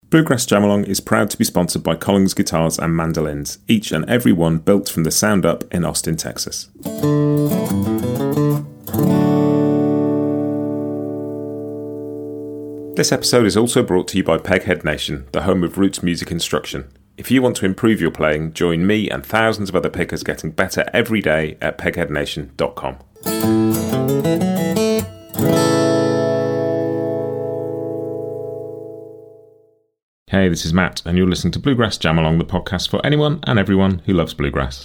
Bluegrass Jamalong is proud to be sponsored by Collins Guitars and Mandolins, each and every one built from the sound up in Austin, Texas. This episode is also brought to you by Peghead Nation, the home of roots music instruction. If you want to improve your playing, join me and thousands of other pickers getting better every day at pegheadnation.com. Hey, this is Matt, and you're listening to Bluegrass Jamalong, the podcast for anyone and everyone who loves bluegrass.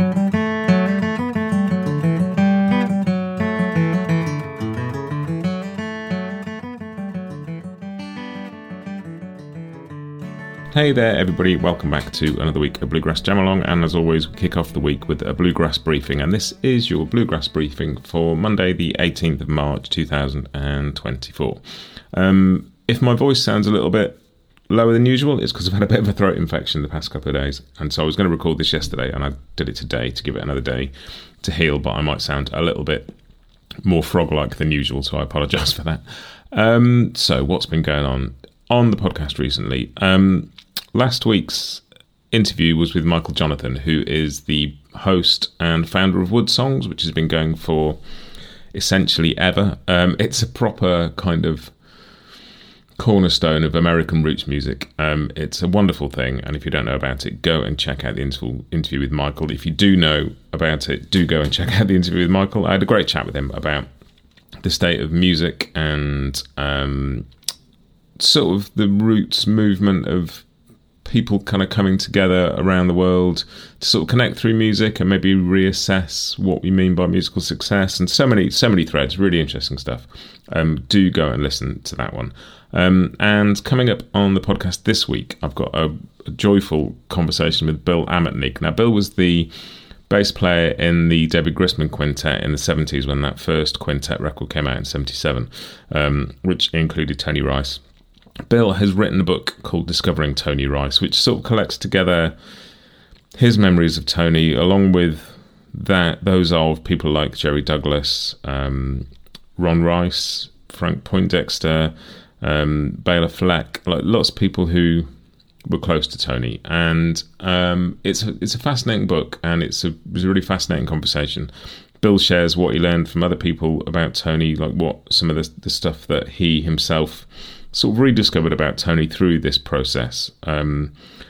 Hey there everybody, welcome back to another week of Bluegrass Jamalong, and as always we kick off the week with a bluegrass briefing, and this is your bluegrass briefing for Monday the 18th of March 2024. If my voice sounds a little bit lower than usual, it's because I've had a bit of a throat infection the past couple of days, and so I was going to record this yesterday and I did it today to give it another day to heal, but I might sound a little bit more frog-like than usual, so I apologise for that. So what's been going on the podcast recently? Last week's interview was with Michael Jonathan, who is the host and founder of Wood Songs, which has been going for essentially ever. It's a proper kind of cornerstone of American roots music. It's a wonderful thing, and if you don't know about it, go and check out the interview with Michael. If you do know about it, do go and check out the interview with Michael. I had a great chat with him about the state of music and sort of the roots movement of people kind of coming together around the world to sort of connect through music and maybe reassess what we mean by musical success, and so many threads, really interesting stuff. Do go and listen to that one. And coming up on the podcast this week, I've got a joyful conversation with Bill Amatnik. Now, Bill was the bass player in the David Grisman Quintet in the 70s when that first quintet record came out in 77, which included Tony Rice. Bill has written a book called Discovering Tony Rice, which sort of collects together his memories of Tony, along with those of people like Jerry Douglas, Ron Rice, Frank Poindexter, Bela Fleck, like lots of people who were close to Tony. And it's a fascinating book, and it was a really fascinating conversation. Bill shares what he learned from other people about Tony, like what some of the stuff that he himself sort of rediscovered about Tony through this process, and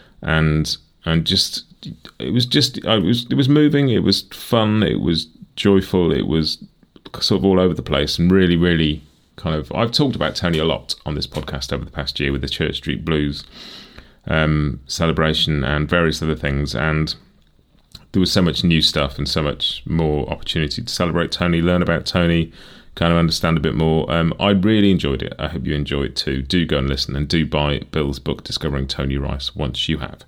just it was moving, it was fun, it was joyful, it was sort of all over the place, and really, really kind of, I've talked about Tony a lot on this podcast over the past year with the Church Street Blues celebration and various other things, and there was so much new stuff and so much more opportunity to celebrate Tony, learn about Tony, kind of understand a bit more. I really enjoyed it. I hope you enjoy it too. Do go and listen, and do buy Bill's book, Discovering Tony Rice, once you have.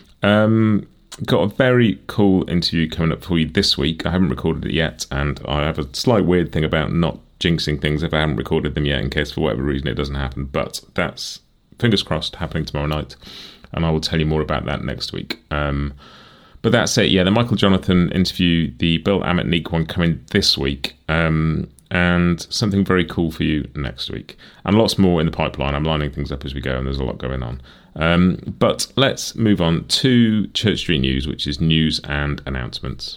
Got a very cool interview coming up for you this week. I haven't recorded it yet, and I have a slight weird thing about not jinxing things if I haven't recorded them yet, in case for whatever reason it doesn't happen. But that's, fingers crossed, happening tomorrow night, and I will tell you more about that next week. But that's it. Yeah, the Michael Jonathan interview, the Bill Amatnik one coming this week, and something very cool for you next week, and lots more in the pipeline. I'm lining things up as we go, and there's a lot going on. But let's move on to Church Street News, which is news and announcements.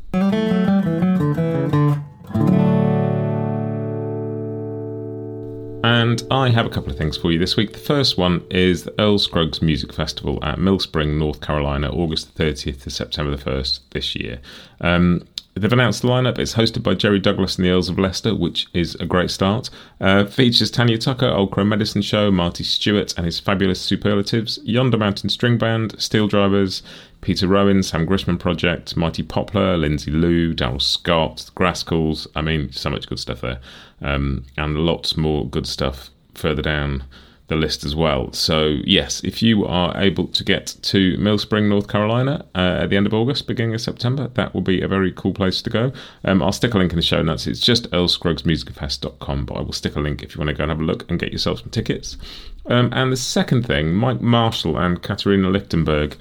And I have a couple of things for you this week. The first one is the Earl Scruggs Music Festival at Mill Spring, North Carolina, August 30th to September the 1st this year. They've announced the lineup. It's hosted by Jerry Douglas and the Earls of Leicester, which is a great start. Features Tanya Tucker, Old Crow Medicine Show, Marty Stewart and his fabulous superlatives, Yonder Mountain String Band, Steel Drivers, Peter Rowan, Sam Grisham Project, Mighty Poplar, Lindsay Lou, Darryl Scott, the Grascals. I mean, so much good stuff there. And lots more good stuff further down the list as well. So yes, if you are able to get to Mill Spring, North Carolina at the end of August, beginning of September, that will be a very cool place to go. I'll stick a link in the show notes. It's just earlscruggsmusicfest.com, but I will stick a link if you want to go and have a look and get yourself some tickets. And the second thing, Mike Marshall and Katarina Lichtenberg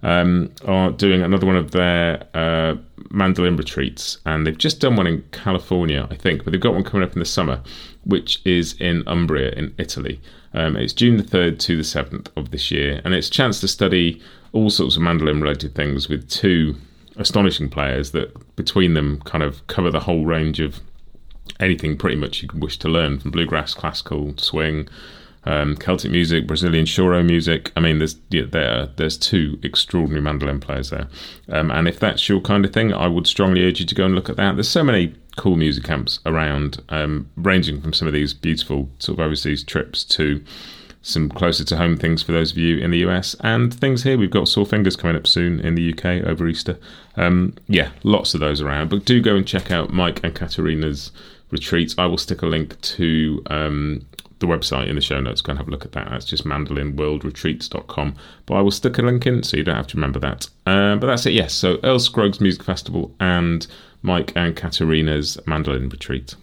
are doing another one of their mandolin retreats, and they've just done one in California, I think, but they've got one coming up in the summer, which is in Umbria in Italy. It's June the 3rd to the 7th of this year, and it's a chance to study all sorts of mandolin-related things with two astonishing players that, between them, kind of cover the whole range of anything pretty much you could wish to learn, from bluegrass, classical, swing, Celtic music, Brazilian choro music. I mean, there's two extraordinary mandolin players there, and if that's your kind of thing, I would strongly urge you to go and look at that. There's so many cool music camps around, ranging from some of these beautiful sort of overseas trips to some closer to home things for those of you in the US, and things here. We've got Sore Fingers coming up soon in the UK over Easter. Lots of those around, but do go and check out Mike and Katerina's retreats. I will stick a link to the website in the show notes. Go and have a look at that. That's just mandolinworldretreats.com, but I will stick a link in so you don't have to remember that. But that's it. Yes, so Earl Scruggs Music Festival and Mike and Katerina's mandolin retreat.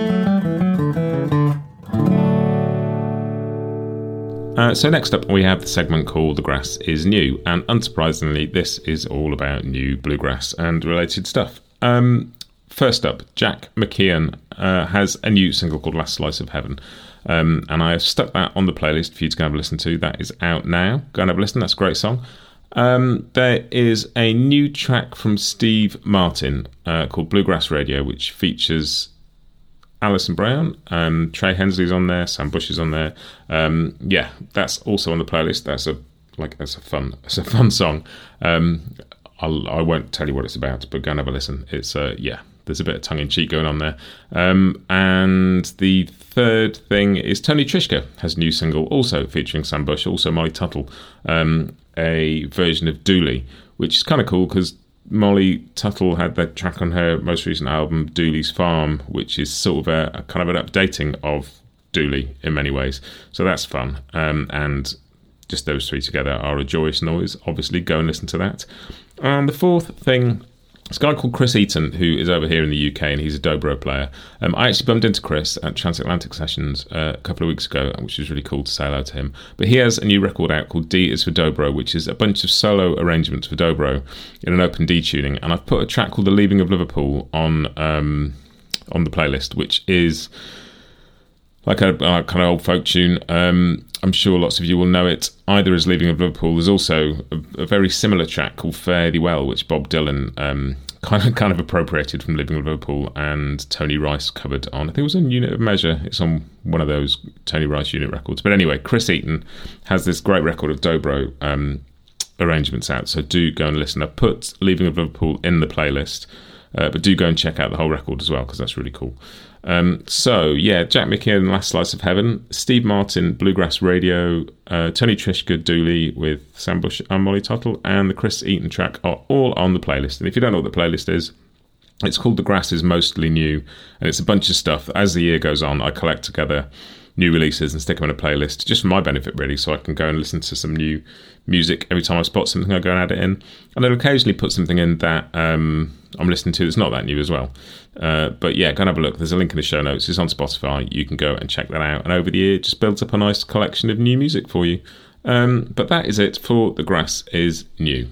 So next up we have the segment called The Grass is New, and unsurprisingly this is all about new bluegrass and related stuff. First up, Jack McKeon has a new single called Last Slice of Heaven, and I have stuck that on the playlist for you to go and have a listen to. That is out now. Go and have a listen. That's a great song. There is a new track from Steve Martin called Bluegrass Radio, which features Alison Brown, Trey Hensley's on there, Sam Bush is on there. That's also on the playlist. That's a fun song. I won't tell you what it's about, but go and have a listen. It's there's a bit of tongue-in-cheek going on there. And the third thing is Tony Trischka has a new single, also featuring Sam Bush, also Molly Tuttle, a version of Dooley, which is kind of cool because Molly Tuttle had that track on her most recent album, Dooley's Farm, which is sort of a kind of an updating of Dooley in many ways. So that's fun. And just those three together are a joyous noise. Obviously, go and listen to that. And the fourth thing, this guy called Chris Eaton, who is over here in the UK, and he's a dobro player. I actually bumped into Chris at Transatlantic Sessions a couple of weeks ago, which was really cool to say hello to him. But he has a new record out called D is for Dobro, which is a bunch of solo arrangements for dobro in an open D tuning. And I've put a track called The Leaving of Liverpool on the playlist, which is like a kind of old folk tune. I'm sure lots of you will know it either as Leaving of Liverpool. There's also a very similar track called Fare Thee Well, which Bob Dylan kind of appropriated from Leaving of Liverpool, and Tony Rice covered on, I think it was on Unit of Measure. It's on one of those Tony Rice unit records. But anyway, Chris Eaton has this great record of dobro arrangements out, so do go and listen. I've put Leaving of Liverpool in the playlist, but do go and check out the whole record as well, because that's really cool. Jack McKeon, Last Slice of Heaven, Steve Martin, Bluegrass Radio, Tony Trischka, Dooley with Sam Bush and Molly Tuttle, and the Chris Eaton track are all on the playlist. And if you don't know what the playlist is, it's called The Grass is Mostly New, and it's a bunch of stuff. As the year goes on, I collect together new releases and stick them in a playlist, just for my benefit really, so I can go and listen to some new music. Every time I spot something, I go and add it in, and I'll occasionally put something in that I'm listening to that's not that new as well. But yeah, go and have a look. There's a link in the show notes. It's on Spotify. You can go and check that out, and over the year it just builds up a nice collection of new music for you. But that is it for The Grass is New.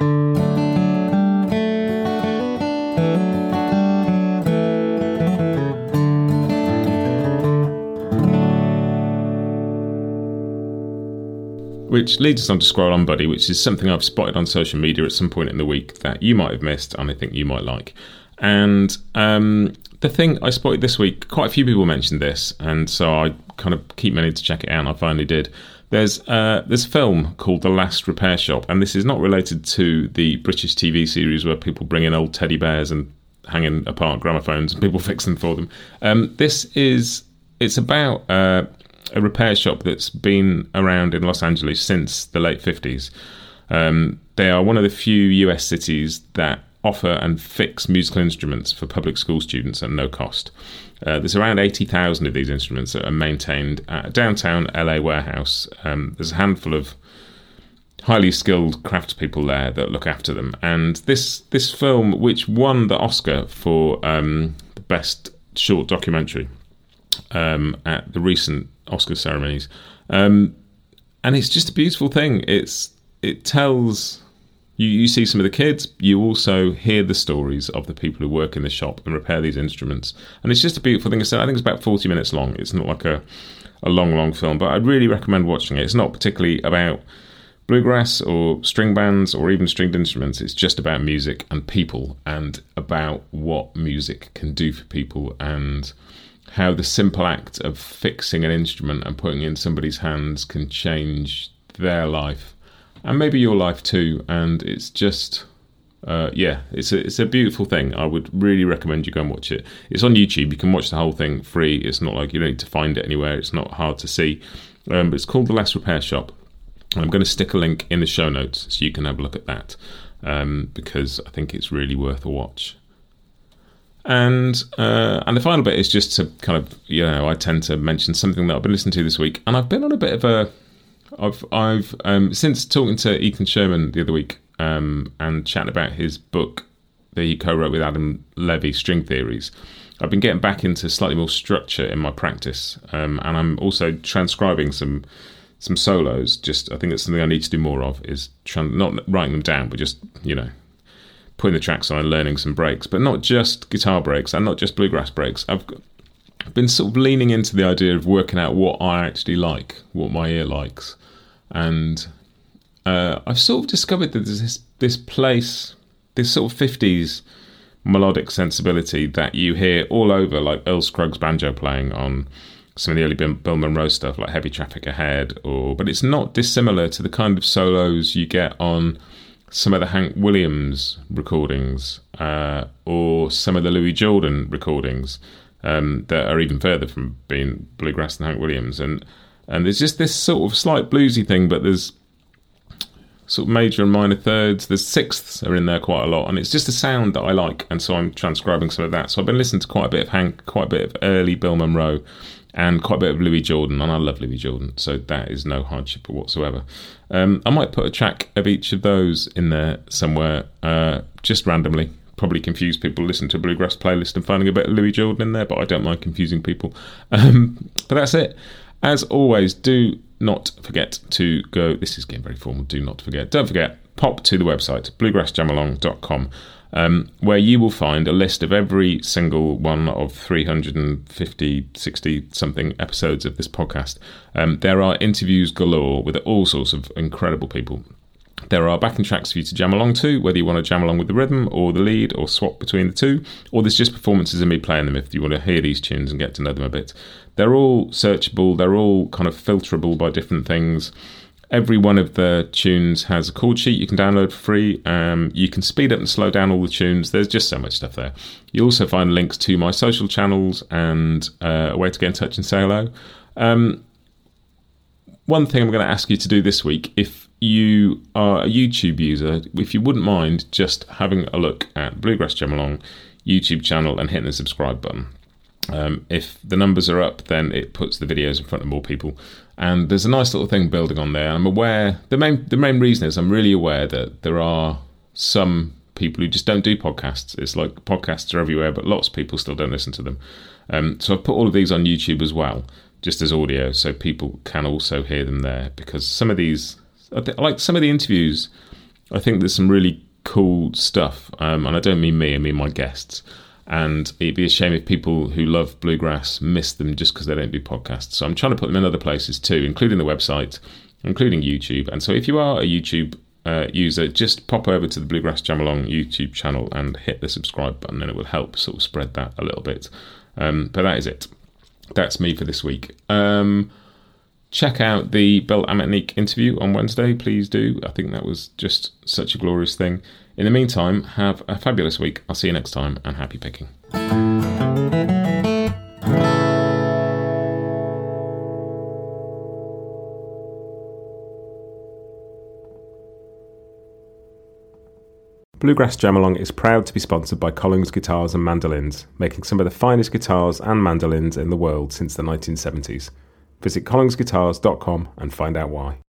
Which leads us on to Scroll On Buddy, which is something I've spotted on social media at some point in the week that you might have missed and I think you might like. And the thing I spotted this week, quite a few people mentioned this, and so I kind of keep meaning to check it out, and I finally did. There's a film called The Last Repair Shop, and this is not related to the British TV series where people bring in old teddy bears and hanging apart gramophones and people fix them for them. It's about a repair shop that's been around in Los Angeles since the late 50s. They are one of the few US cities that offer and fix musical instruments for public school students at no cost. There's around 80,000 of these instruments that are maintained at a downtown LA warehouse. There's a handful of highly skilled craftspeople there that look after them. And this film, which won the Oscar for the best short documentary at the recent Oscar ceremonies, and it's just a beautiful thing. It tells You see some of the kids, you also hear the stories of the people who work in the shop and repair these instruments. And it's just a beautiful thing. I think it's about 40 minutes long. It's not like a long film, but I'd really recommend watching it. It's not particularly about bluegrass or string bands or even stringed instruments. It's just about music and people, and about what music can do for people, and how the simple act of fixing an instrument and putting it in somebody's hands can change their life and maybe your life too. And it's just it's a beautiful thing. I would really recommend you go and watch it. It's on YouTube. You can watch the whole thing free. It's not like you don't need to find it anywhere. It's not hard to see, but it's called The Last Repair Shop. I'm going to stick a link in the show notes so you can have a look at that, because I think it's really worth a watch. And the final bit is just to kind of, I tend to mention something that I've been listening to this week, and I've been on a bit of a, I've since talking to Ethan Sherman the other week, and chatting about his book that he co-wrote with Adam Levy, String Theories, I've been getting back into slightly more structure in my practice, and I'm also transcribing some solos. Just, I think that's something I need to do more of, is not writing them down, but just, putting the tracks on and learning some breaks, but not just guitar breaks and not just bluegrass breaks. I've been sort of leaning into the idea of working out what I actually like, what my ear likes. And I've sort of discovered that there's this place, this sort of 50s melodic sensibility that you hear all over, like Earl Scruggs banjo playing on some of the early Bill Monroe stuff, like Heavy Traffic Ahead, but it's not dissimilar to the kind of solos you get on some of the Hank Williams recordings, or some of the Louis Jordan recordings, that are even further from being bluegrass than Hank Williams. And there's just this sort of slight bluesy thing, but there's sort of major and minor thirds. There's sixths are in there quite a lot, and it's just a sound that I like, and so I'm transcribing some of that. So I've been listening to quite a bit of Hank, quite a bit of early Bill Monroe, and quite a bit of Louis Jordan, and I love Louis Jordan, so that is no hardship whatsoever. I might put a track of each of those in there somewhere, just randomly. Probably confuse people listening to a bluegrass playlist and finding a bit of Louis Jordan in there, but I don't mind confusing people. But that's it. As always, do not forget to go, this is getting very formal, don't forget, pop to the website, bluegrassjamalong.com, where you will find a list of every single one of 350, 60 something episodes of this podcast. There are interviews galore with all sorts of incredible people. There are backing tracks for you to jam along to, whether you want to jam along with the rhythm or the lead or swap between the two, or there's just performances of me playing them if you want to hear these tunes and get to know them a bit. They're all searchable, they're all kind of filterable by different things. Every one of the tunes has a chord sheet you can download for free. You can speed up and slow down all the tunes. There's just so much stuff there. You also find links to my social channels and a way to get in touch and say hello. One thing I'm going to ask you to do this week, if you are a YouTube user, if you wouldn't mind just having a look at Bluegrass Jam Along YouTube channel and hitting the subscribe button. If the numbers are up, then it puts the videos in front of more people. And there's a nice little thing building on there. I'm aware, the main reason is I'm really aware that there are some people who just don't do podcasts. It's like podcasts are everywhere, but lots of people still don't listen to them. So I've put all of these on YouTube as well, just as audio, so people can also hear them there. Because some of these, like some of the interviews, I think there's some really cool stuff. And I don't mean me, I mean my guests. And it'd be a shame if people who love bluegrass miss them just because they don't do podcasts. So I'm trying to put them in other places too, including the website, including YouTube. And so if you are a YouTube user, just pop over to the Bluegrass Jam Along YouTube channel and hit the subscribe button, and it will help sort of spread that a little bit. But that is it. That's me for this week. Check out the Bill Ametnik interview on Wednesday, please do. I think that was just such a glorious thing. In the meantime, have a fabulous week. I'll see you next time, and happy picking. Bluegrass Jam Along is proud to be sponsored by Collings Guitars and Mandolins, making some of the finest guitars and mandolins in the world since the 1970s. Visit collingsguitars.com and find out why.